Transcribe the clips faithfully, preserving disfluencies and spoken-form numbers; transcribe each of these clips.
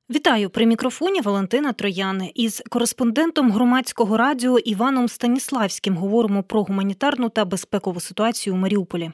Вітаю! При мікрофоні Валентина Троян. Із кореспондентом Громадського радіо Іваном Станіславським говоримо про гуманітарну та безпекову ситуацію у Маріуполі.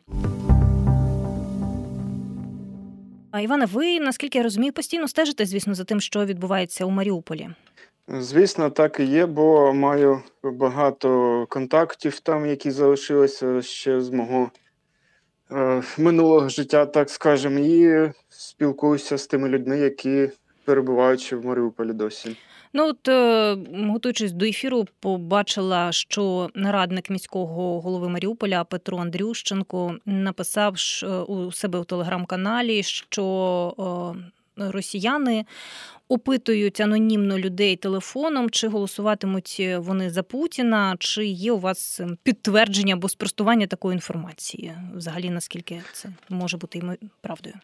А, Іване, ви, наскільки я розумію, постійно стежите, звісно, за тим, що відбувається у Маріуполі? Звісно, так і є, бо маю багато контактів там, які залишилися ще з мого е, минулого життя, так скажемо, і спілкуюся з тими людьми, які перебувають ще в Маріуполі досі. Ну от, е, готуючись до ефіру, побачила, що радник міського голови Маріуполя Петро Андрющенко написав у себе у телеграм-каналі, що е, росіяни опитують анонімно людей телефоном, чи голосуватимуть вони за Путіна, чи є у вас підтвердження або спростування такої інформації? Взагалі, наскільки це може бути правдою?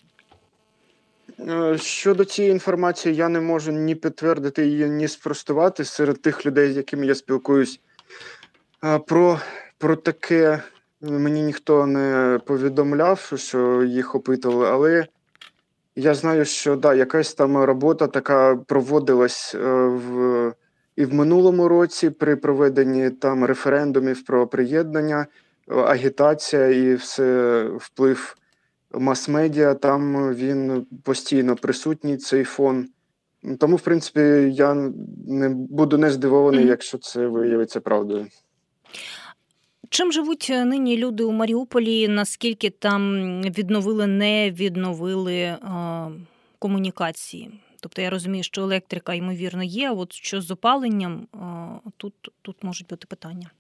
Щодо цієї інформації, я не можу ні підтвердити її, ні спростувати. Серед тих людей, з якими я спілкуюсь, про, про таке мені ніхто не повідомляв, що їх опитували, але я знаю, що да, якась там робота така проводилась в, і в минулому році при проведенні там референдумів про приєднання, агітація і все вплив мас-медіа, там він постійно присутній, цей фон. Тому, в принципі, я не буду не здивований, mm-hmm. якщо це виявиться правдою. Чим живуть нині люди у Маріуполі? Наскільки там відновили, не відновили а, комунікації? Тобто я розумію, що електрика, ймовірно, є, а от що з опаленням, а, тут, тут можуть бути питання.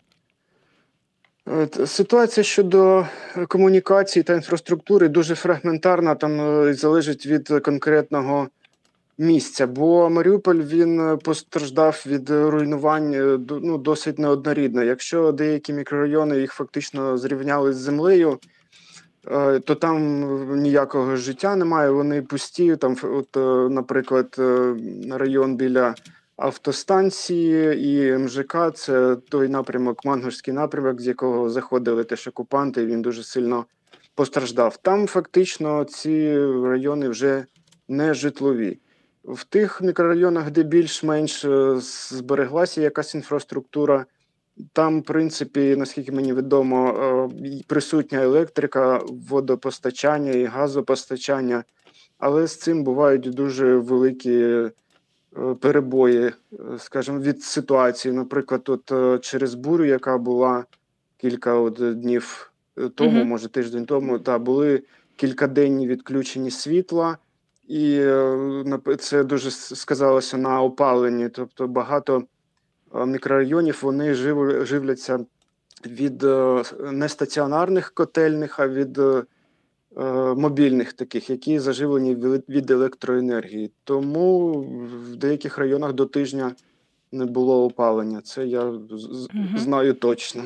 Ситуація щодо комунікації та інфраструктури дуже фрагментарна, там залежить від конкретного місця, бо Маріуполь, він постраждав від руйнувань ну, досить неоднорідно. Якщо деякі мікрорайони їх фактично зрівняли з землею, то там ніякого життя немає, вони пусті. Там, от, наприклад, район біля автостанції і ем же ка – це той напрямок, Мангушський напрямок, з якого заходили теж окупанти, і він дуже сильно постраждав. Там фактично ці райони вже не житлові. В тих мікрорайонах, де більш-менш збереглася якась інфраструктура, там, в принципі, наскільки мені відомо, присутня електрика, водопостачання і газопостачання, але з цим бувають дуже великі перебої, скажімо, від ситуації. Наприклад, от через бурю, яка була кілька от днів тому, mm-hmm. може тиждень тому, та були кількаденні відключені світла, і це дуже сказалося на опаленні. Тобто багато мікрорайонів, вони жив, живляться від не стаціонарних котельних, а від мобільних таких, які заживлені від електроенергії. Тому в деяких районах до тижня не було опалення. Це я угу. знаю точно.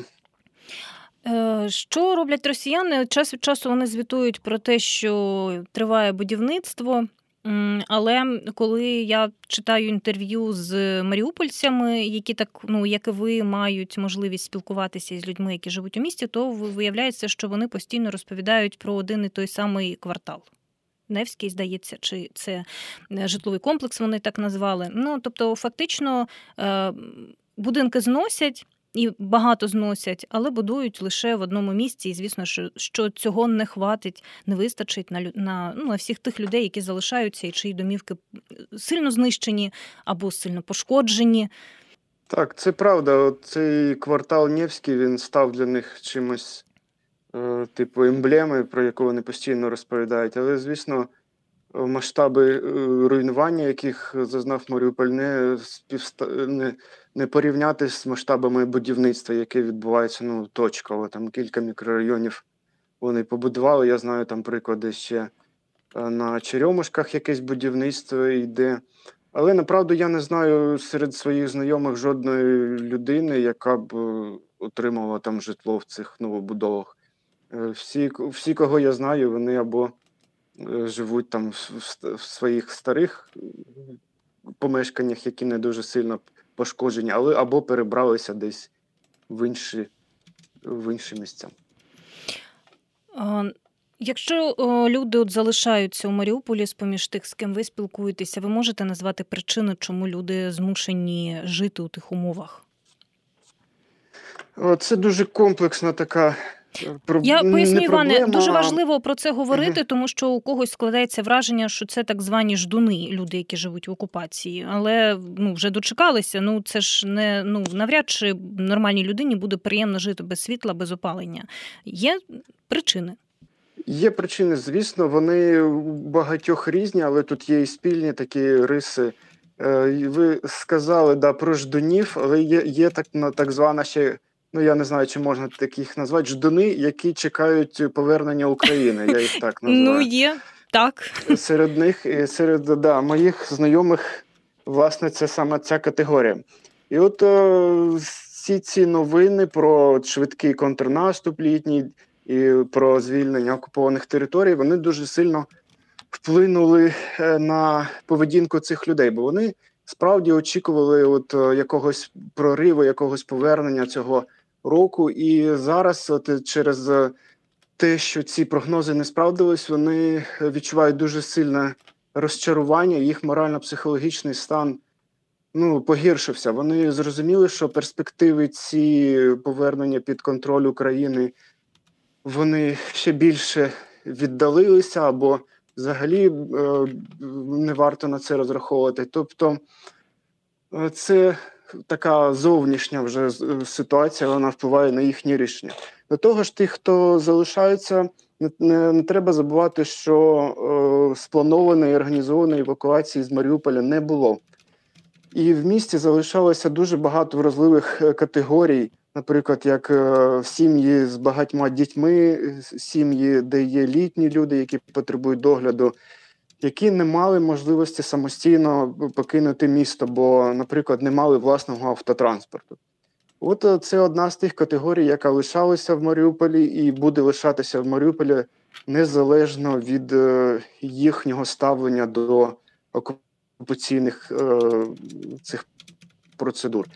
Що роблять росіяни? Час від часу вони звітують про те, що триває будівництво, але коли я читаю інтерв'ю з маріупольцями, які так, ну, як і ви, мають можливість спілкуватися з людьми, які живуть у місті, то виявляється, що вони постійно розповідають про один і той самий квартал. Невський, здається, чи це житловий комплекс, вони так назвали. Ну, тобто, фактично, будинки зносять, і багато зносять, але будують лише в одному місці. І, звісно, що, що цього не хватить, не вистачить на, на, ну, на всіх тих людей, які залишаються і чиї домівки сильно знищені або сильно пошкоджені. Так, це правда. Цей квартал Невський, він став для них чимось е, типу емблеми, про яку вони постійно розповідають. Але, звісно, масштаби руйнування, яких зазнав Маріуполь, не, співста... не, не порівняти з масштабами будівництва, яке відбувається ну, точково. Там кілька мікрорайонів вони побудували. Я знаю там приклади ще на Черемушках якесь будівництво йде. Але, направду, я не знаю серед своїх знайомих жодної людини, яка б отримала там житло в цих новобудовах. Всі, всі кого я знаю, вони або живуть там в своїх старих помешканнях, які не дуже сильно пошкоджені, але або перебралися десь в інші, в інші місця. Якщо о, люди от залишаються у Маріуполі з-поміж тих, з ким ви спілкуєтеся, ви можете назвати причину, чому люди змушені жити у тих умовах? Це дуже комплексна така Я поясню, не Іване, проблема, дуже а... важливо про це говорити, угу. тому що у когось складається враження, що це так звані ждуни, люди, які живуть в окупації. Але ну, вже дочекалися, ну це ж не, ну, навряд чи нормальній людині буде приємно жити без світла, без опалення. Є причини. Є причини, звісно, вони у багатьох різні, але тут є і спільні такі риси. Ви сказали, да, про ждунів, але є, є так, ну, так звана ще, ну я не знаю, чи можна таких назвати, ждуни, які чекають повернення України, я їх так називаю. Ну є, так. Серед них, серед да, моїх знайомих, власне, це саме ця категорія. І от о, всі ці новини про швидкий контрнаступ літній, і про звільнення окупованих територій, вони дуже сильно вплинули на поведінку цих людей, бо вони справді очікували от якогось прориву, якогось повернення цього року, і зараз от через те, що ці прогнози не справдились, вони відчувають дуже сильне розчарування, їх морально-психологічний стан ну, погіршився. Вони зрозуміли, що перспективи ці повернення під контроль України вони ще більше віддалилися, або взагалі е, не варто на це розраховувати. Тобто е, це така зовнішня вже ситуація, вона впливає на їхні рішення. До того ж, тих, хто залишаються, не, не, не треба забувати, що е, спланованої і організованої евакуації з Маріуполя не було. І в місті залишалося дуже багато вразливих категорій, наприклад, як сім'ї з багатьма дітьми, сім'ї, де є літні люди, які потребують догляду, які не мали можливості самостійно покинути місто, бо, наприклад, не мали власного автотранспорту. От це одна з тих категорій, яка лишалася в Маріуполі і буде лишатися в Маріуполі незалежно від їхнього ставлення до окупаційних е, цих процедур.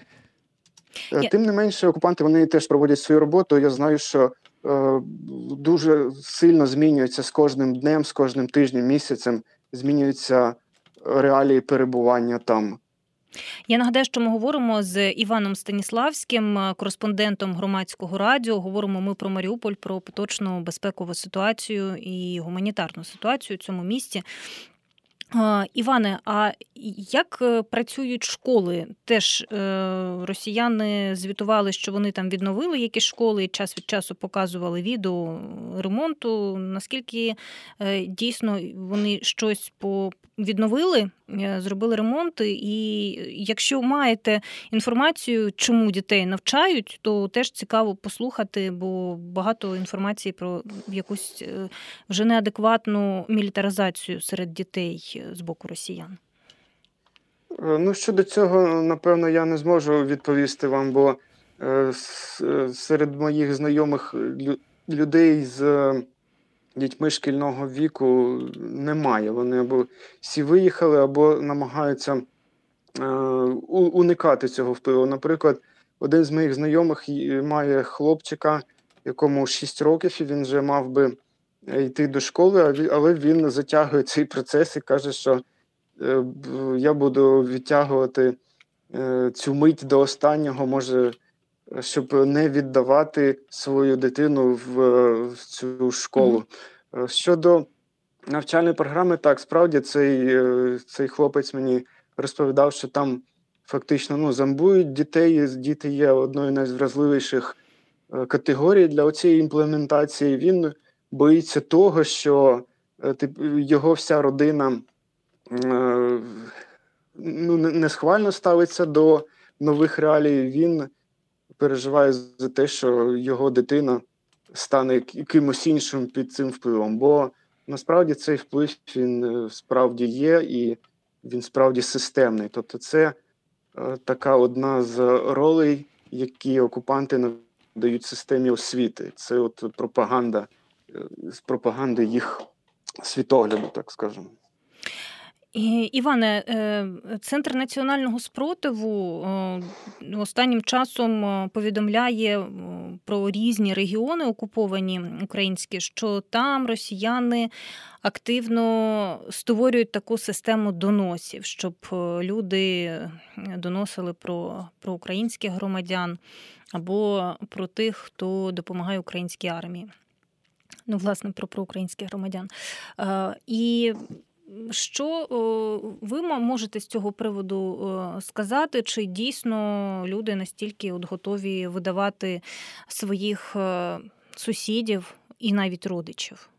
Я... Тим не менше, окупанти вони теж проводять свою роботу. Я знаю, що е, дуже сильно змінюється з кожним днем, з кожним тижнем, місяцем, змінюються реалії перебування там. Я нагадаю, що ми говоримо з Іваном Станіславським, кореспондентом Громадського радіо. Говоримо ми про Маріуполь, про поточну безпекову ситуацію і гуманітарну ситуацію у цьому місті. Іване, а як працюють школи? Теж росіяни звітували, що вони там відновили якісь школи, і час від часу показували відео ремонту. Наскільки дійсно вони щось відновили, зробили ремонт? І якщо маєте інформацію, чому дітей навчають, то теж цікаво послухати, бо багато інформації про якусь вже неадекватну мілітаризацію серед дітей з боку росіян. Ну, щодо цього, напевно, я не зможу відповісти вам, бо е, серед моїх знайомих людей з дітьми шкільного віку немає. Вони або всі виїхали, або намагаються е, уникати цього впливу. Наприклад, один з моїх знайомих має хлопчика, якому шість років, і він вже мав би йти до школи, але він затягує цей процес і каже, що е, я буду відтягувати е, цю мить до останнього, може, щоб не віддавати свою дитину в, в цю школу. Mm-hmm. Щодо навчальної програми, так, справді цей, цей хлопець мені розповідав, що там фактично ну, зомбують дітей, діти є одною з найвразливіших категорій для цієї імплементації. Він боїться того, що його вся родина ну, не схвально ставиться до нових реалій. Він переживає за те, що його дитина стане кимось іншим під цим впливом. Бо насправді цей вплив, він справді є і він справді системний. Тобто це така одна з ролей, які окупанти надають системі освіти. Це от пропаганда, пропаганда їх світогляду, так скажемо. І, Іване, Центр національного спротиву останнім часом повідомляє про різні регіони окуповані українські, що там росіяни активно створюють таку систему доносів, щоб люди доносили про, про українських громадян або про тих, хто допомагає українській армії. Ну, власне, про проукраїнських громадян. І що ви можете з цього приводу сказати? Чи дійсно люди настільки от готові видавати своїх сусідів і навіть родичів?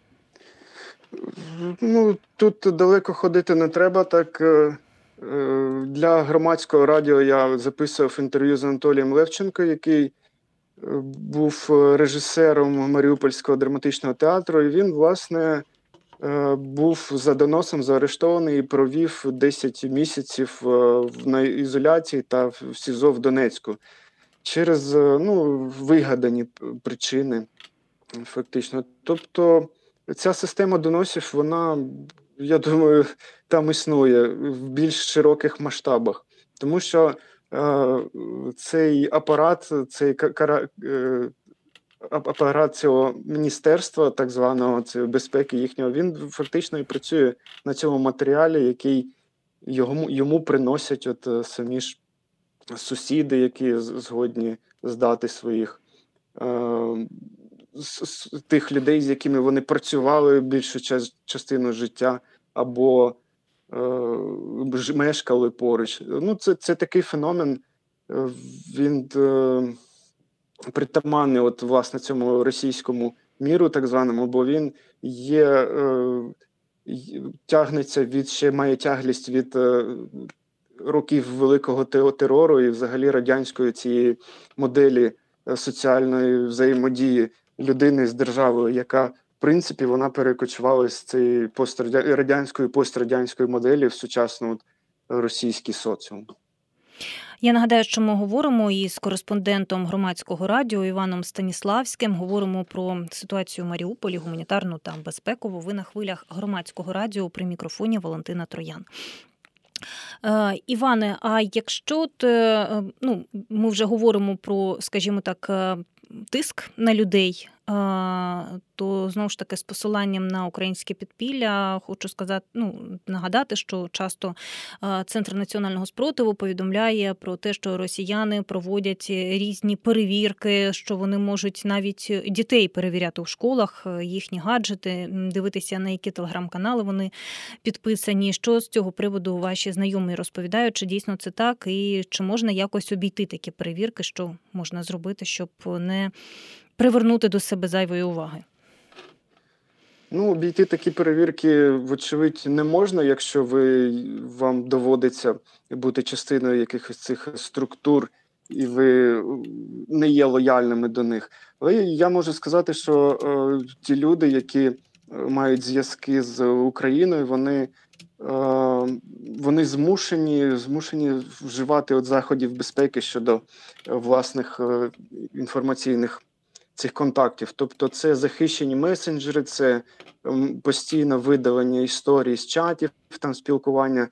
Ну, тут далеко ходити не треба. Так, для громадського радіо я записував інтерв'ю з Анатолієм Левченко, який був режисером Маріупольського драматичного театру, і він, власне, був за доносом заарештований і провів десять місяців на ізоляції та в СІЗО в Донецьку через, ну, вигадані причини, фактично. Тобто ця система доносів, вона, я думаю, там існує в більш широких масштабах, тому що цей апарат, цей кара... апарат цього міністерства, так званого цієї безпеки їхнього, він фактично і працює на цьому матеріалі, який йому, йому приносять от самі ж сусіди, які згодні здати своїх е, тих людей, з якими вони працювали більшу частину життя, або е, мешкали поруч. Ну, це, це такий феномен, він е, притаманний от, власне, цьому російському міру, так званому, бо він є, е, тягнеться від, ще має тяглість від е, років великого терору і взагалі радянської цієї моделі соціальної взаємодії людини з державою, яка, в принципі, вона перекочувала з цієї пострадянської пострадянської моделі в сучасну російський соціум. Я нагадаю, що ми говоримо із кореспондентом громадського радіо Іваном Станіславським. Говоримо про ситуацію в Маріуполі, гуманітарну та безпекову. Ви на хвилях громадського радіо, при мікрофоні Валентина Троян. Іване, а якщо ну, ми вже говоримо про, скажімо так, тиск на людей, то, знову ж таки, з посиланням на українське підпілля, хочу сказати, ну, нагадати, що часто Центр національного спротиву повідомляє про те, що росіяни проводять різні перевірки, що вони можуть навіть дітей перевіряти у школах, їхні гаджети, дивитися, на які телеграм-канали вони підписані. Що з цього приводу ваші знайомі розповідають, чи дійсно це так, і чи можна якось обійти такі перевірки, що можна зробити, щоб не привернути до себе зайвої уваги? Ну, обійти такі перевірки, вочевидь, не можна, якщо ви, вам доводиться бути частиною якихось цих структур, і ви не є лояльними до них. Але я можу сказати, що е, ті люди, які мають зв'язки з Україною, вони, е, вони змушені, змушені вживати от заходів безпеки щодо власних е, інформаційних цих контактів. Тобто це захищені месенджери, це постійне видалення історій з чатів, там спілкування.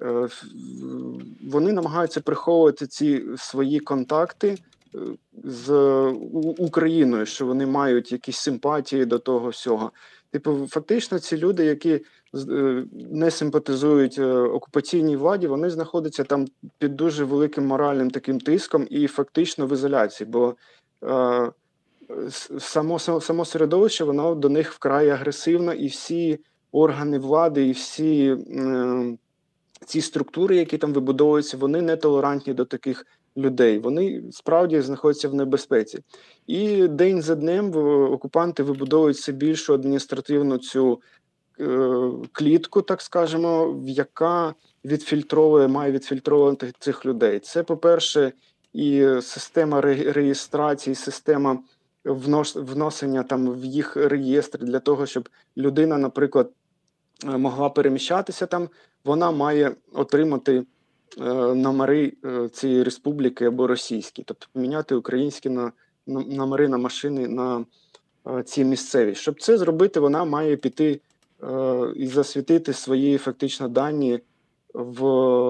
Вони намагаються приховувати ці свої контакти з Україною, що вони мають якісь симпатії до того всього. Типу, фактично ці люди, які не симпатизують окупаційній владі, вони знаходяться там під дуже великим моральним таким тиском і фактично в ізоляції, бо Само, само середовище, воно до них вкрай агресивно, і всі органи влади, і всі е, ці структури, які там вибудовуються, вони не толерантні до таких людей. Вони справді знаходяться в небезпеці. І день за днем окупанти вибудовують все більшу адміністративну цю е, клітку, так скажемо, яка відфільтровує, має відфільтровувати цих людей. Це, по-перше, і система реєстрації, система вносення там в їх реєстр для того, щоб людина, наприклад, могла переміщатися там, вона має отримати е, номери е, цієї республіки або російські, тобто поміняти українські на, на номери на машини на е, ці місцеві. Щоб це зробити, вона має піти і засвітити свої фактично дані в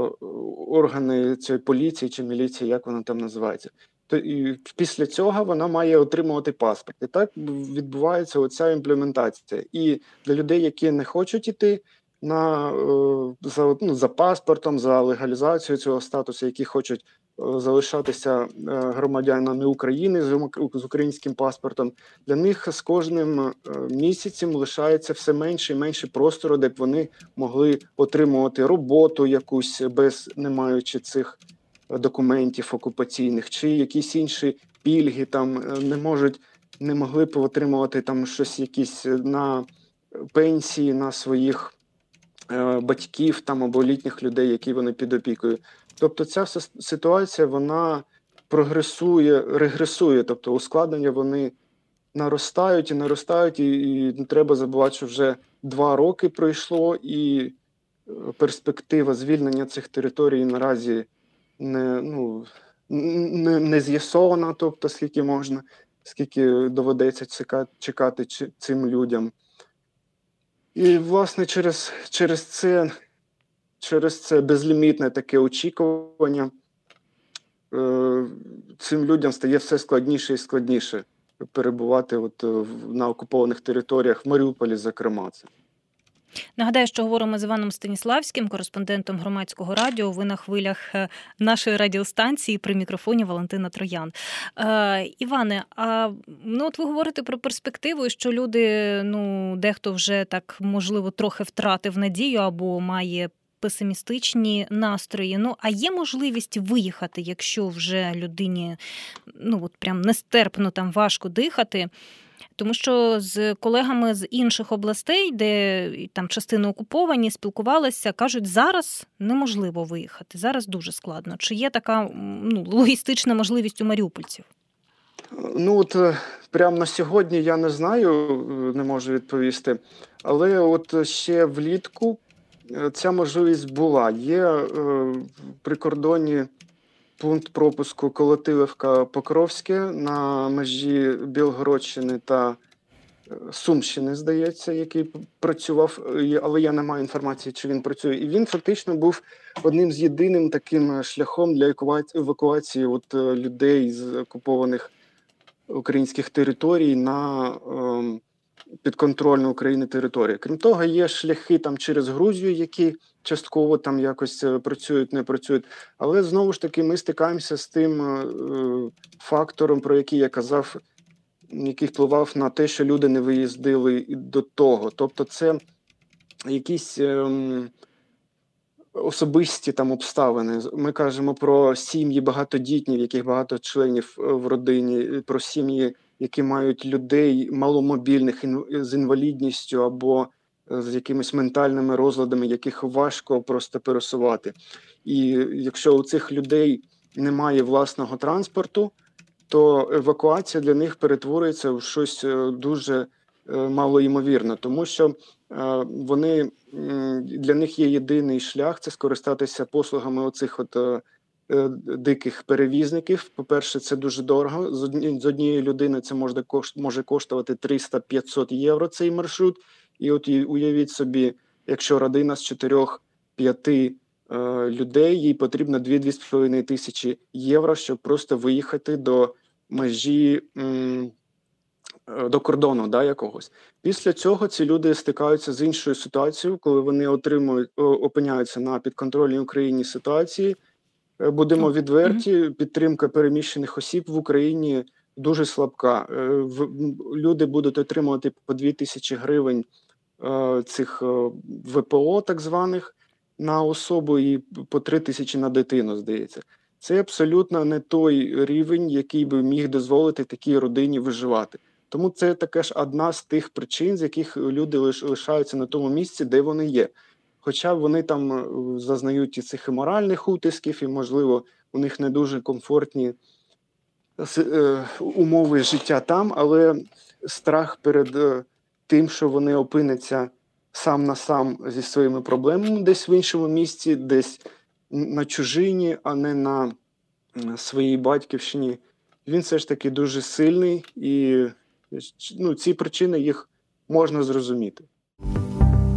органи цієї поліції чи міліції, як вона там називається. То і після цього вона має отримувати паспорт. І так відбувається оця імплементація. І для людей, які не хочуть іти на, за, ну, за паспортом, за легалізацію цього статусу, які хочуть залишатися громадянами України з українським паспортом, для них з кожним місяцем лишається все менше і менше простору, де б вони могли отримувати роботу якусь, без не маючи цих документів окупаційних, чи якісь інші пільги, там не можуть, не могли б отримувати там щось якісь на пенсії на своїх е, батьків там або літніх людей, які вони під опікою. Тобто ця вся ситуація, вона прогресує, регресує, тобто ускладнення вони наростають і наростають, і, і не треба забувати, що вже два роки пройшло, і перспектива звільнення цих територій наразі не, ну, не, не з'ясована, тобто скільки можна, скільки доведеться чекати, чекати цим людям. І, власне, через, через це, через це безлімітне таке очікування е, цим людям стає все складніше і складніше перебувати от на окупованих територіях, в Маріуполі, зокрема. Це. Нагадаю, що говоримо з Іваном Станіславським, кореспондентом Громадського радіо. Ви на хвилях нашої радіостанції, при мікрофоні Валентина Троян. Е, Іване, а ну от ви говорите про перспективу, що люди, ну, дехто вже так, можливо, трохи втратив надію або має песимістичні настрої. Ну, а є можливість виїхати, якщо вже людині, ну, от прям нестерпно там важко дихати? Тому що з колегами з інших областей, де там частини окуповані, спілкувалися, кажуть, зараз неможливо виїхати, зараз дуже складно. Чи є така, ну, логістична можливість у маріупольців? Ну, от прямо на сьогодні я не знаю, не можу відповісти, але от ще влітку ця можливість була. Є е, при кордоні пункт пропуску Колотилівка-Покровське на межі Білгородщини та Сумщини, здається, який працював, але я не маю інформації, чи він працює. І він фактично був одним з єдиним таким шляхом для евакуації от людей з окупованих українських територій на е, підконтрольну України територію. Крім того, є шляхи там через Грузію, які частково там якось працюють, не працюють. Але знову ж таки ми стикаємося з тим е, фактором, про який я казав, який впливав на те, що люди не виїздили до того. Тобто це якісь е, особисті там обставини. Ми кажемо про сім'ї багатодітні, в яких багато членів в родині, про сім'ї, які мають людей маломобільних з інвалідністю або з якимись ментальними розладами, яких важко просто пересувати. І якщо у цих людей немає власного транспорту, то евакуація для них перетворюється в щось дуже малоймовірне, тому що вони, для них є єдиний шлях – це скористатися послугами оцих от диких перевізників. По-перше, це дуже дорого. З однієї людини це може, кошт, може коштувати триста-п'ятсот євро цей маршрут. І от уявіть собі, якщо родина з чотирьох-п'яти е, людей, їй потрібно дві-дві з половиною тисячі євро, щоб просто виїхати до межі, м, до кордону, да, якогось. Після цього ці люди стикаються з іншою ситуацією, коли вони отримують, опиняються на підконтрольній Україні ситуації. Будемо відверті, підтримка переміщених осіб в Україні дуже слабка. Люди будуть отримувати по дві тисячі гривень цих ВПО так званих на особу і по три тисячі на дитину, здається. Це абсолютно не той рівень, який би міг дозволити такій родині виживати. Тому це таке ж одна з тих причин, з яких люди лишаються на тому місці, де вони є. Хоча вони там зазнають і цих і моральних утисків, і, можливо, у них не дуже комфортні умови життя там, але страх перед тим, що вони опиняться сам на сам зі своїми проблемами десь в іншому місці, десь на чужині, а не на своїй батьківщині, він все ж таки дуже сильний, і ну, ці причини їх можна зрозуміти.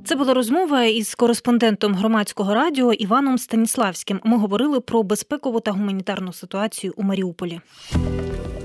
Це була розмова із кореспондентом Громадського радіо Іваном Станіславським. Ми говорили про безпекову та гуманітарну ситуацію у Маріуполі.